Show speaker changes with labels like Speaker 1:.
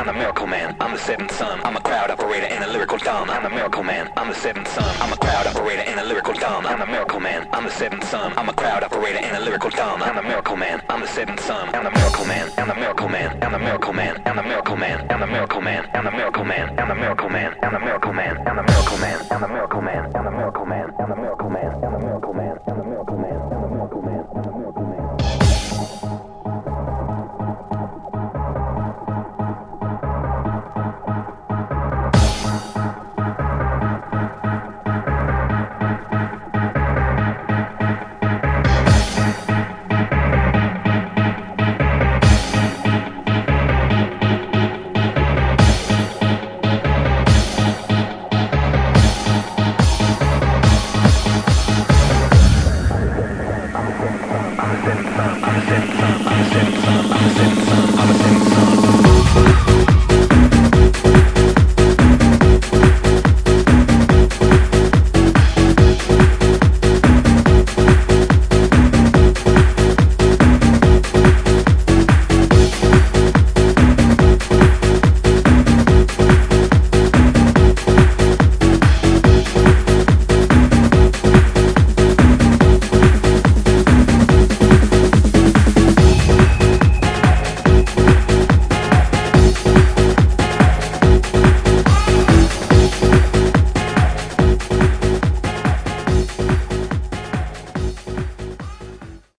Speaker 1: I'm the miracle man. I'm the seventh son. I'm a crowd operator and a lyrical don. I'm the miracle man. I'm the seventh son. I'm a crowd operator and a lyrical don. I'm the miracle man. I'm the seventh son. I'm a crowd operator and a lyrical don. I'm the miracle man. I'm the seventh son. I'm the miracle man. I'm the miracle man. I'm the miracle man. I'm the miracle man. I'm the miracle man. I'm the miracle man. I'm the miracle man. I'm the miracle man. I'm the miracle man. I'm the miracle man. I'm the miracle man. I'm the miracle man. I'm the miracle man.